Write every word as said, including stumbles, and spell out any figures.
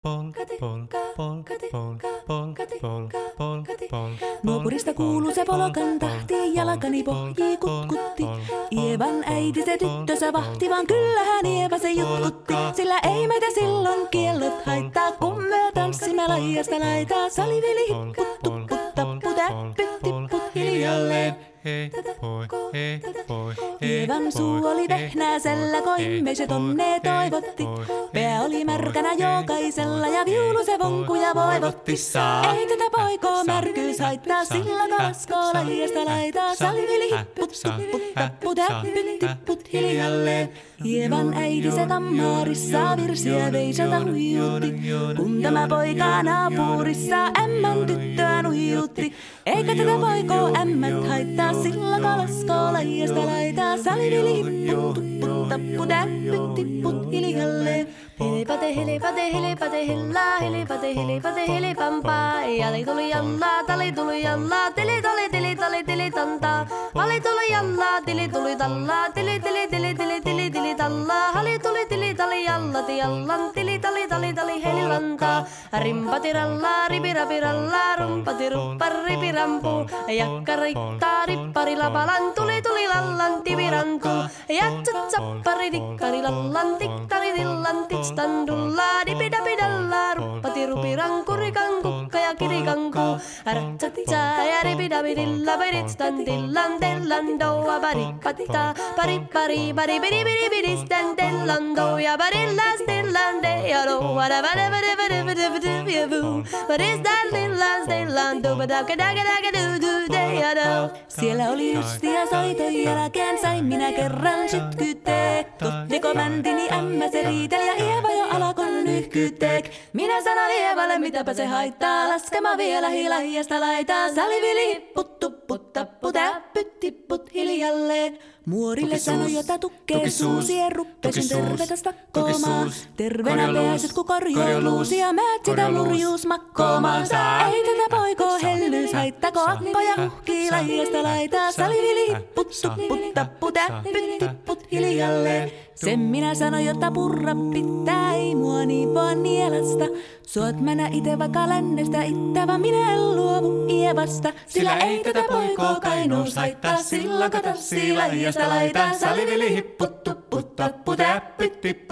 Nuopurista kuuluu se polokan tahti, jalkani pohjii kutkutti. Ievan äiti se tyttönsä vahti, vaan kyllähän Ieva se jutkutti. Sillä ei meitä silloin kiellot haittaa, kun me tanssimme laijasta laitaa. Salivili hipput, tupput, tapput, äppyt, tipput hiljalleen. Hei, hoi, hei, hoi, Ievan suu oli vehnäisellä, koimme se tonne toivotti. Pää oli märkänä jokaisella ja viulu se vonkuja voivotti. Ei tätä poikoo märkyys haittaa, sillä kalaskoo laijasta laitaa. Salivili hipput, tupput, tapput, äppyt, tipput hiljalleen. Ievan äiti se tammaarissa virsiä veisata huijuutti. Kun tämä poika naapurissa ämmän tyttöä nuijuutti. Eikä tätä poikoo ämmät haittaa, sillä kalaskoo laijasta laitaa. Salivili hipput, tupput, tapput, äppyt, tipput hiljalleen. Hilipate, hilipate, hilipate, hillaa, hilipate, hilipate, hilipampaa. Jali tuli jallaa, tali tuli jallaa, tili tuli, tili tuli, tili tantaa. Hali tuli jallaa, tili tuli tallaa, tili tili, tili tili, tili tili tallaa. Hali tuli, tili tali jallati jallan, tili tali, tali tali, helilantaa. Rimpati rallaa, ripirapi rallaa, rumpati ruppar, ripirampu. Jakka riittaa, rippari lapalan, tuli tuli lallan, tivirantu. Jatsat sappari, dikkari lallan, tikkari dillan, tiks. Standulla dipidapidalla ruppati rupiranku rikanku ja kirikanku ratsatsa ja ripidapidilla pidit standillan tellan doa parippatta parippari paripidi pidi pidi standillan doa parilla stillan de ja do vada vada vada vada vada vada vada what is that lillan stillan do vada kada kada kada do de ja do. Siellä oli justia soiton jälkeen sain minä kerran sytkyteek. Tuttiko mäntini ämmä se riiteli ja Ieva jo alakon nyhkyteek. Minä sanon Ievalle mitäpä se haittaa, laskema vielä hilahiasta laitaa. Salivili hipput, tupput, tapput, äppyt, tipput hiljalleen. Muorille sanoi jota tukkee suusi, ruppesin tervetä stakkoomaan. Terveenä pääset ku korjouluusi ja määt sitä murjuus makkoomaan. Ei tätä poikoo hellyys haittako akkoja huhkii laijasta laitaa. Salivili hipput, tupput, tapput, äppyt, tipput hiljalleen. Sen minä sanoin, jotta purra pitää, ei mua niin vaan nielasta. Suot mänä ite vaikka lännestä ittävä, minä en luovu Ievasta. Sillä ei tätä poikoo kainuus haittaa, sillä kata laijasta laitaa. Salivili hipput, tupput, tapput, äppyt, tipput.